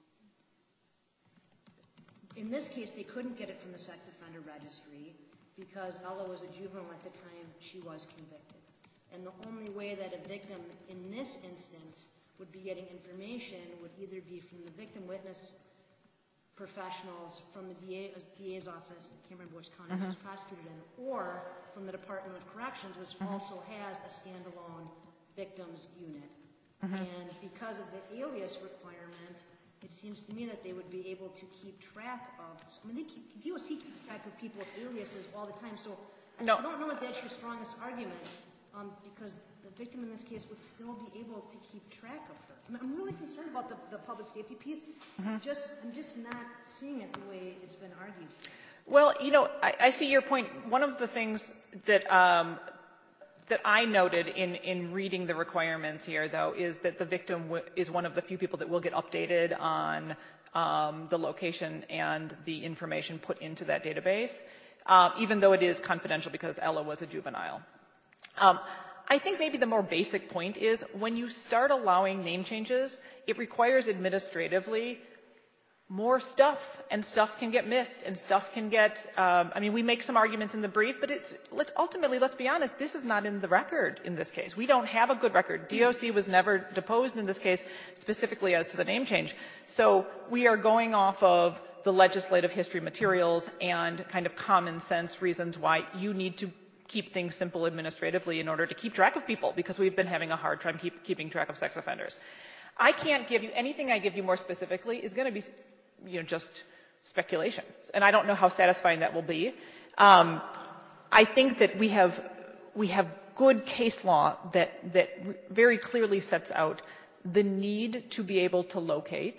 in this case, they couldn't get it from the sex offender registry because Ella was a juvenile at the time she was convicted. And the only way that a victim in this instance would be getting information would either be from the victim witness professionals from the D A, D A's office, I can't remember which county mm-hmm. was prosecuted in, or from the Department of Corrections, which mm-hmm. also has a standalone victims unit. Mm-hmm. And because of the alias requirement, it seems to me that they would be able to keep track of, I mean, they keep, D O C keeps track of people with aliases all the time, so no. I don't know if that's your strongest argument, um, because the victim in this case would still be able to keep track of her. I mean, I'm really concerned about the, the public safety piece. Mm-hmm. I'm just, I'm just not seeing it the way it's been argued. Well, you know, I, I see your point. One of the things that um, that I noted in, in reading the requirements here, though, is that the victim w- is one of the few people that will get updated on um, the location and the information put into that database, uh, even though it is confidential because Ella was a juvenile. Um, I think maybe the more basic point is when you start allowing name changes, it requires administratively more stuff, and stuff can get missed, and stuff can get, um, I mean, we make some arguments in the brief, but it's, let's, ultimately, let's be honest, this is not in the record in this case. We don't have a good record. D O C was never deposed in this case specifically as to the name change. So we are going off of the legislative history materials and kind of common sense reasons why you need to keep things simple administratively in order to keep track of people, because we've been having a hard time keep, keeping track of sex offenders. I can't give you, anything I give you more specifically is going to be, you know, just speculation. And I don't know how satisfying that will be. Um, I think that we have, we have good case law that, that very clearly sets out the need to be able to locate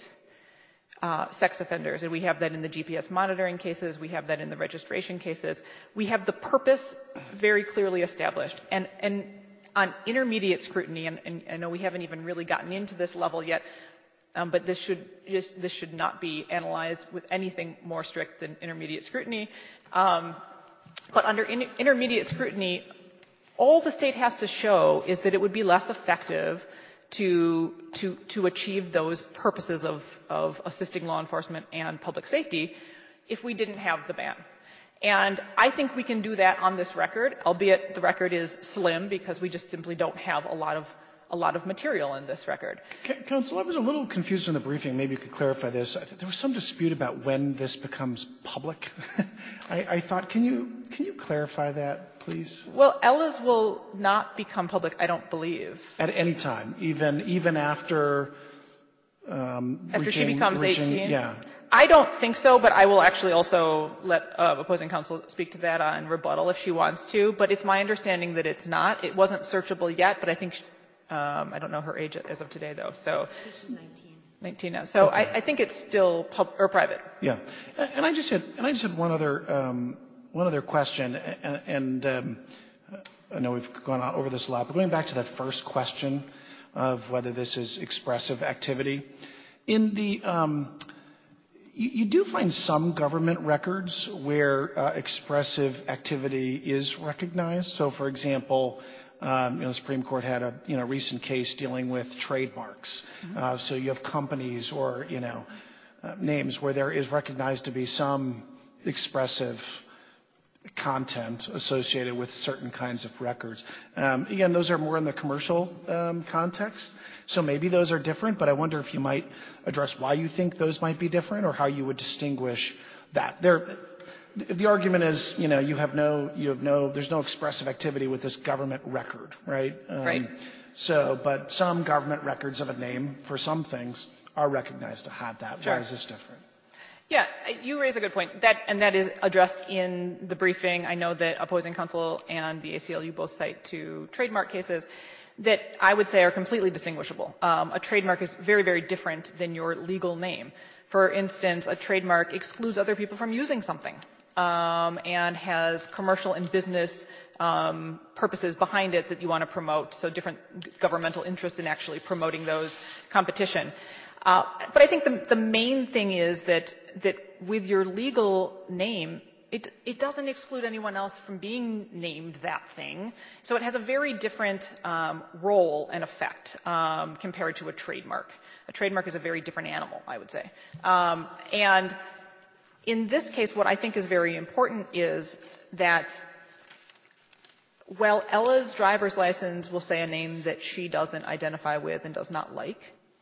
Uh, sex offenders, and we have that in the G P S monitoring cases, we have that in the registration cases. We have the purpose very clearly established. And, and on intermediate scrutiny, and, and I know we haven't even really gotten into this level yet, um, but this should, just, this should not be analyzed with anything more strict than intermediate scrutiny. Um, but under in, intermediate scrutiny, all the state has to show is that it would be less effective to to to achieve those purposes of, of assisting law enforcement and public safety if we didn't have the ban. And I think we can do that on this record, albeit the record is slim because we just simply don't have a lot of a lot of material in this record. Counsel, I was a little confused in the briefing. Maybe you could clarify this. There was some dispute about when this becomes public. I, I thought, can you can you clarify that, please? Well, Ella's will not become public, I don't believe. At any time, even even after um, after reaching, she becomes reaching, eighteen. Yeah. I don't think so, but I will actually also let uh, opposing counsel speak to that on rebuttal if she wants to. But it's my understanding that it's not. It wasn't searchable yet, but I think. She, Um, I don't know her age as of today, though. So she's nineteen. nineteen now. So okay. I, I think it's still pub or private. Yeah, and I just had and I just had one other um, one other question, and, and um, I know we've gone over this a lot, but going back to that first question of whether this is expressive activity, in the um, you, you do find some government records where uh, expressive activity is recognized. So, for example. Um, you know, the Supreme Court had a you know recent case dealing with trademarks. Mm-hmm. Uh, so you have companies or you know uh, names where there is recognized to be some expressive content associated with certain kinds of records. Um, again, those are more in the commercial um, context. So maybe those are different, but I wonder if you might address why you think those might be different or how you would distinguish that. There. The argument is, you know, you have no, you have no, there's no expressive activity with this government record, right? Um, right. So, but some government records of a name for some things are recognized to have that. Sure. Why is this different? Yeah, you raise a good point. That and that is addressed in the briefing. I know that opposing counsel and the A C L U both cite two trademark cases that I would say are completely distinguishable. Um, a trademark is very, very different than your legal name. For instance, a trademark excludes other people from using something. Um, and has commercial and business um, purposes behind it that you want to promote, so different governmental interest in actually promoting those competition. Uh, but I think the, the main thing is that, that with your legal name, It, it doesn't exclude anyone else from being named that thing. So it has a very different um, role and effect um, compared to a trademark. A trademark is a very different animal, I would say. Um, and in this case, what I think is very important is that while Ella's driver's license will say a name that she doesn't identify with and does not like,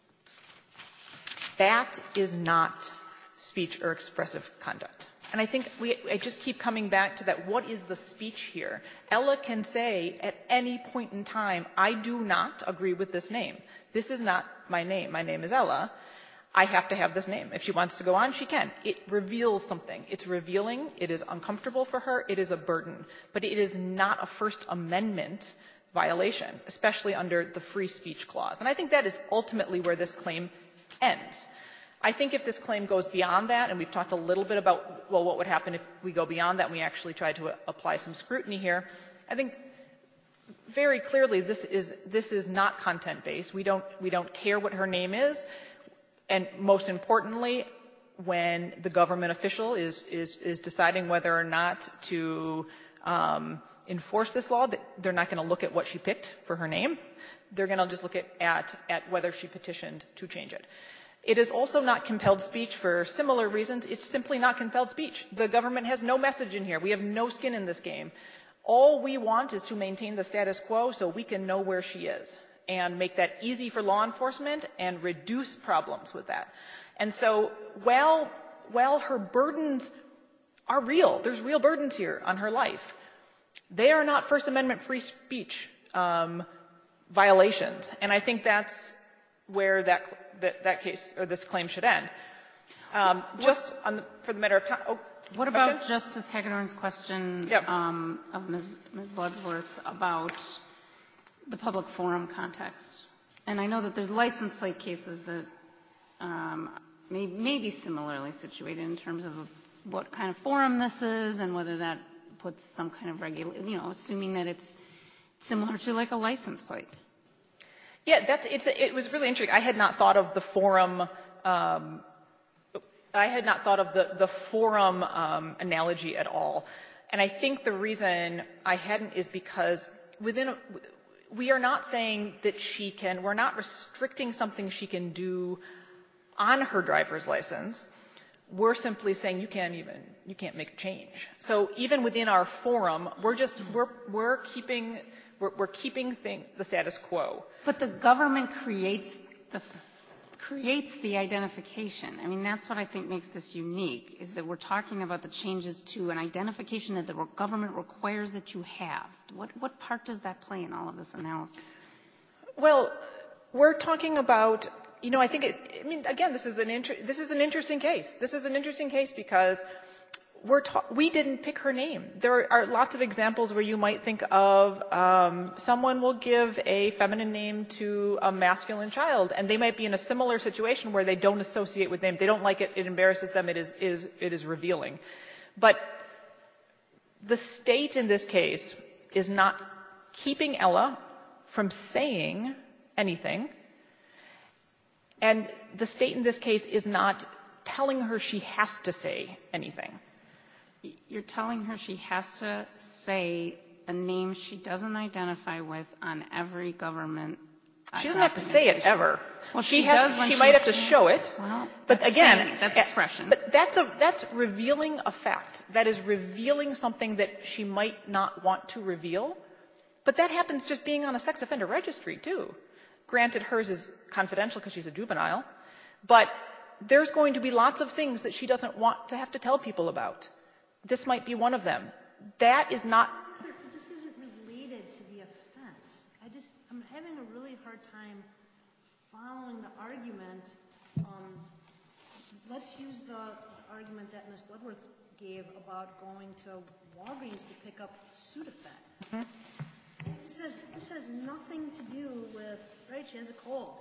that is not speech or expressive conduct. And I think we, I just keep coming back to that. What is the speech here? Ella can say at any point in time, I do not agree with this name. This is not my name. My name is Ella. I have to have this name. If she wants to go on, she can. It reveals something. It's revealing. It is uncomfortable for her. It is a burden. But it is not a First Amendment violation, especially under the free speech clause. And I think that is ultimately where this claim ends. I think if this claim goes beyond that, and we've talked a little bit about, well, what would happen if we go beyond that and we actually try to apply some scrutiny here, I think very clearly this is, this is not content-based. We don't, we don't care what her name is. And most importantly, when the government official is, is, is deciding whether or not to um, enforce this law, they're not going to look at what she picked for her name. They're going to just look at, at, at whether she petitioned to change it. It is also not compelled speech for similar reasons. It's simply not compelled speech. The government has no message in here. We have no skin in this game. All we want is to maintain the status quo so we can know where she is and make that easy for law enforcement and reduce problems with that. And so while, while her burdens are real, there's real burdens here on her life, they are not First Amendment free speech um, violations. And I think that's where that, that, that case or this claim should end. Um, just on the, for the matter of time. Oh, what about question? Justice Hagedorn's question yep. um, of Miz Miz Bloodsworth about the public forum context? And I know that there's license plate cases that um, may, may be similarly situated in terms of what kind of forum this is and whether that puts some kind of regular, you know, assuming that it's similar to like a license plate. Yeah, that's, it's, it was really interesting. I had not thought of the forum, um, I had not thought of the, the forum um, analogy at all. And I think the reason I hadn't is because within a, we are not saying that she can, we're not restricting something she can do on her driver's license. We're simply saying you can't even, you can't make a change. So even within our forum, we're just, we're, we're keeping, we're, we're keeping thing, the status quo. But the government creates the, creates the identification. I mean, that's what I think makes this unique, is that we're talking about the changes to an identification that the government requires that you have. What, what part does that play in all of this analysis? Well, we're talking about, you know, I think it, I mean, again, this is an inter, this is an interesting case. This is an interesting case because we're ta- we didn't pick her name. There are lots of examples where you might think of um, someone will give a feminine name to a masculine child, and they might be in a similar situation where they don't associate with names. They don't like it. It embarrasses them. It is, is it is revealing. But the state in this case is not keeping Ella from saying anything. And the state in this case is not telling her she has to say anything. You're telling her she has to say a name she doesn't identify with on every government. She doesn't have to say it ever. Well, she, she has, does when she she might have to can. show it. Well, but that's again, saying, that's expression. But that's a, that's revealing a fact. That is revealing something that she might not want to reveal. But that happens just being on a sex offender registry too. Granted, hers is confidential because she's a juvenile. But there's going to be lots of things that she doesn't want to have to tell people about. This might be one of them. That is not... This isn't related to the offense. I just, I'm having a really hard time following the argument. Um, let's use the argument that Miz Bloodworth gave about going to Walgreens to pick up Sudafed. Mm-hmm. This has, this has nothing to do with, right, she has a cold.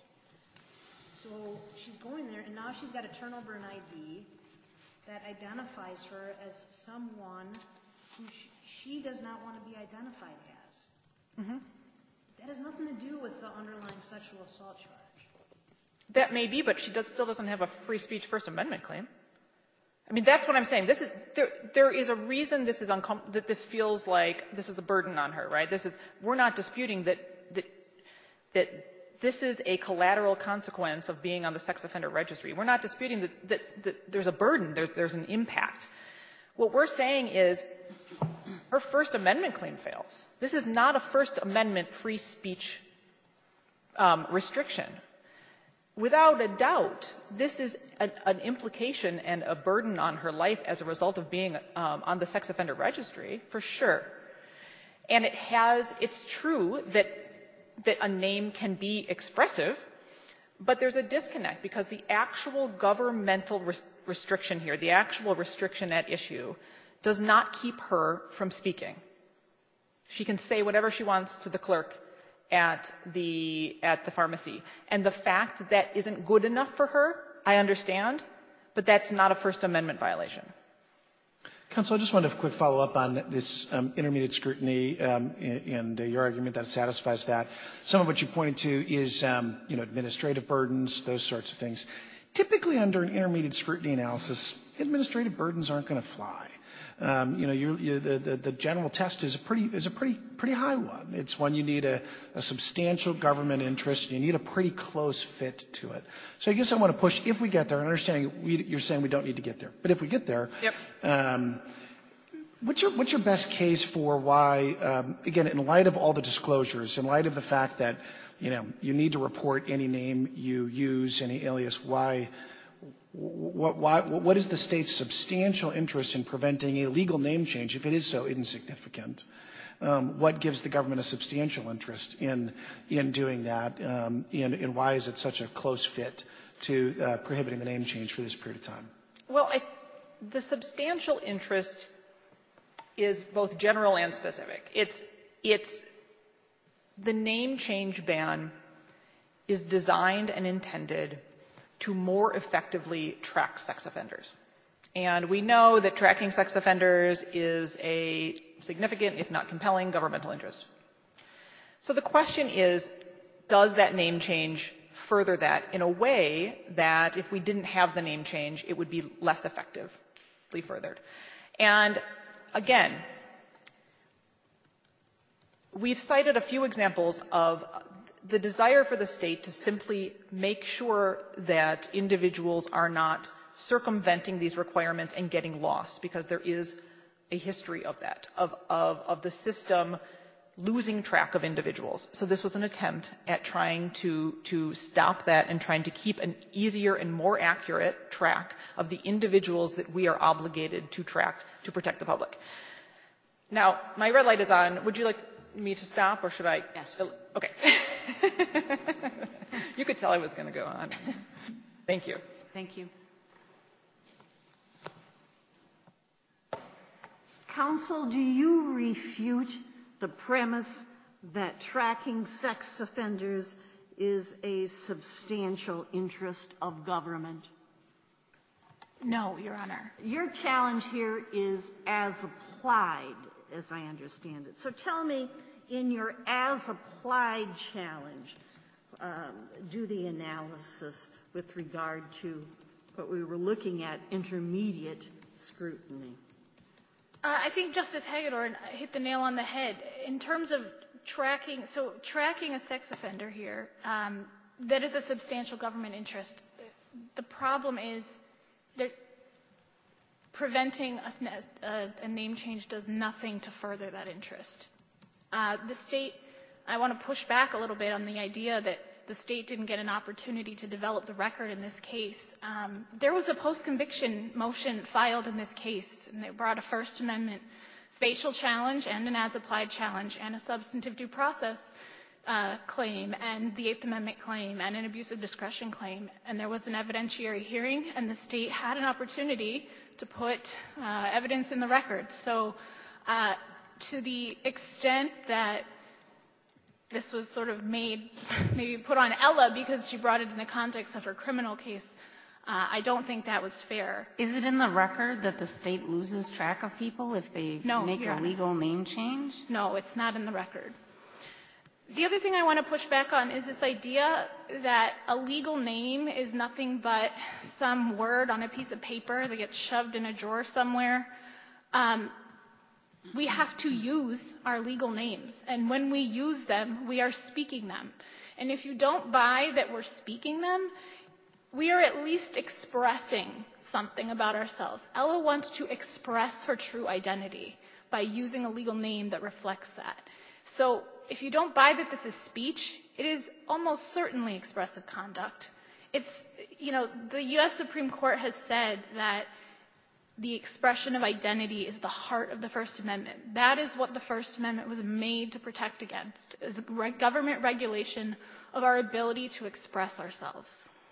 So she's going there, and now she's got to turn over an I D that identifies her as someone who sh- she does not want to be identified as. Mm-hmm. That has nothing to do with the underlying sexual assault charge. That may be, but she does, still doesn't have a free speech First Amendment claim. I mean, that's what I'm saying. This is, there, there is a reason this is uncom- that this feels like this is a burden on her, right? This is, we're not disputing that, that, that this is a collateral consequence of being on the sex offender registry. We're not disputing that, that, that there's a burden, there's, there's an impact. What we're saying is her First Amendment claim fails. This is not a First Amendment free speech um, restriction. Without a doubt, this is an, an implication and a burden on her life as a result of being um, on the sex offender registry, for sure. And it has, it's true that, that a name can be expressive, but there's a disconnect because the actual governmental res- restriction here, the actual restriction at issue, does not keep her from speaking. She can say whatever she wants to the clerk at the at the pharmacy. And the fact that that isn't good enough for her, I understand, but that's not a First Amendment violation. Counsel, I just wanted a quick follow-up on this um, intermediate scrutiny um, and uh, your argument that it satisfies that. Some of what you pointed to is um, you know, administrative burdens, those sorts of things. Typically under an intermediate scrutiny analysis, administrative burdens aren't going to fly. Um, you know, you're, you, the, the, the general test is a pretty is a pretty pretty high one. It's one you need a, a substantial government interest. You need a pretty close fit to it. So I guess I want to push, if we get there, and understanding we, you're saying we don't need to get there, but if we get there, yep. um, what's your what's your best case for why? Um, again, in light of all the disclosures, in light of the fact that you know you need to report any name you use, any alias, why? What, why, what is the state's substantial interest in preventing a legal name change if it is so insignificant? Um, what gives the government a substantial interest in in doing that? Um, and, and why is it such a close fit to uh, prohibiting the name change for this period of time? Well, I, the substantial interest is both general and specific. It's it's the name change ban is designed and intended to more effectively track sex offenders. And we know that tracking sex offenders is a significant, if not compelling, governmental interest. So the question is, does that name change further that in a way that if we didn't have the name change, it would be less effectively furthered? And again, we've cited a few examples of the desire for the state to simply make sure that individuals are not circumventing these requirements and getting lost, because there is a history of that, of, of, of the system losing track of individuals. So this was an attempt at trying to, to stop that and trying to keep an easier and more accurate track of the individuals that we are obligated to track to protect the public. Now, my red light is on. Would you like me to stop, or should I? Yes. Okay. You could tell I was going to go on. Thank you. Thank you. Counsel, do you refute the premise that tracking sex offenders is a substantial interest of government? No, Your Honor. Your challenge here is as applied, as I understand it. So tell me, in your as-applied challenge, um, do the analysis with regard to what we were looking at, intermediate scrutiny. Uh, I think Justice Hagedorn hit the nail on the head. In terms of tracking, so tracking a sex offender here, um, that is a substantial government interest. The problem is that preventing a, a, a name change does nothing to further that interest. Uh, the state, I want to push back a little bit on the idea that the state didn't get an opportunity to develop the record in this case. Um, there was a post-conviction motion filed in this case, and they brought a First Amendment facial challenge and an as-applied challenge and a substantive due process uh, claim and the Eighth Amendment claim and an abuse of discretion claim. And there was an evidentiary hearing, and the state had an opportunity to put uh, evidence in the record. So uh, to the extent that this was sort of made, maybe put on Ella because she brought it in the context of her criminal case, uh, I don't think that was fair. Is it in the record that the state loses track of people if they No, make Your a Honor. legal name change? No, it's not in the record. The other thing I want to push back on is this idea that a legal name is nothing but some word on a piece of paper that gets shoved in a drawer somewhere. Um, we have to use our legal names, and when we use them, we are speaking them. And if you don't buy that we're speaking them, we are at least expressing something about ourselves. Ella wants to express her true identity by using a legal name that reflects that. So if you don't buy that this is speech, it is almost certainly expressive conduct. It's, you know, the U S Supreme Court has said that the expression of identity is the heart of the First Amendment. That is what the First Amendment was made to protect against, is government regulation of our ability to express ourselves.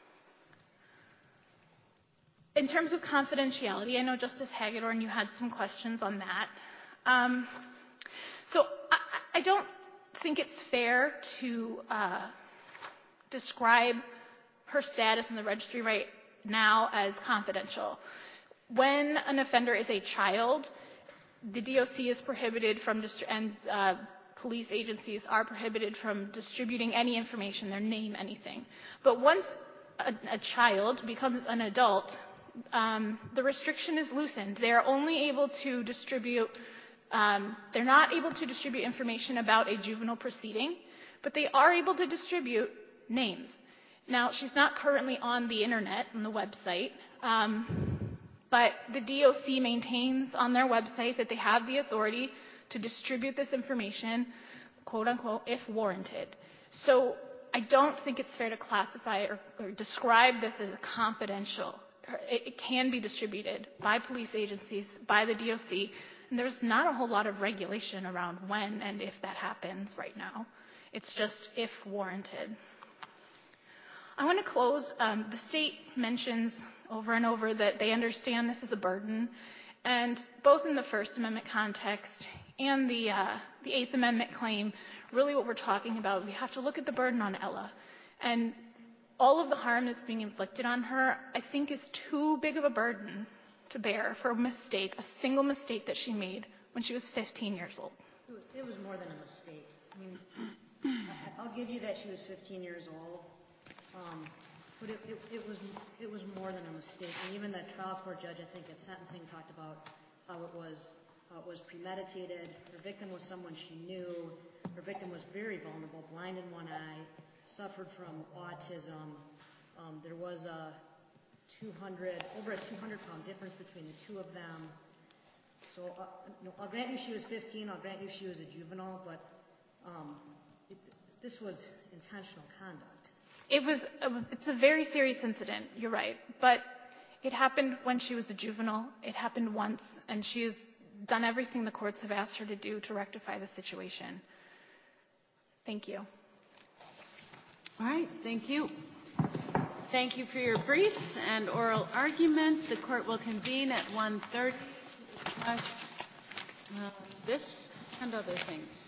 In terms of confidentiality, I know Justice Hagedorn, you had some questions on that. Um, so I, I don't think it's fair to uh, describe her status in the registry right now as confidential. When an offender is a child, the D O C is prohibited from, distri- and uh, police agencies are prohibited from distributing any information, their name, anything. But once a, a child becomes an adult, um, the restriction is loosened. They are only able to distribute, um, they're not able to distribute information about a juvenile proceeding, but they are able to distribute names. Now, she's not currently on the internet, on the website, um, but the D O C maintains on their website that they have the authority to distribute this information, quote unquote, if warranted. So I don't think it's fair to classify or, or describe this as confidential. It, it can be distributed by police agencies, by the D O C, and there's not a whole lot of regulation around when and if that happens right now. It's just if warranted. I want to close. Um, the state mentions over and over that they understand this is a burden, and both in the First Amendment context and the, uh, the Eighth Amendment claim, really what we're talking about, we have to look at the burden on Ella. And all of the harm that's being inflicted on her, I think, is too big of a burden to bear for a mistake, a single mistake that she made when she was fifteen years old. It was more than a mistake. I mean, I'll give you that she was fifteen years old. Um, but it, it, it was it was more than a mistake. And even the trial court judge, I think, at sentencing talked about how it was how it was premeditated. Her victim was someone she knew. Her victim was very vulnerable, blind in one eye, suffered from autism. Um, there was a two hundred over a two hundred pound difference between the two of them. So uh, no, I'll grant you she was fifteen. I'll grant you she was a juvenile, but um, it, this was intentional conduct. It was, a, it's a very serious incident, you're right, but it happened when she was a juvenile. It happened once, and she has done everything the courts have asked her to do to rectify the situation. Thank you. All right, thank you. Thank you for your briefs and oral argument. The court will convene at one thirty to discuss uh, this and other things.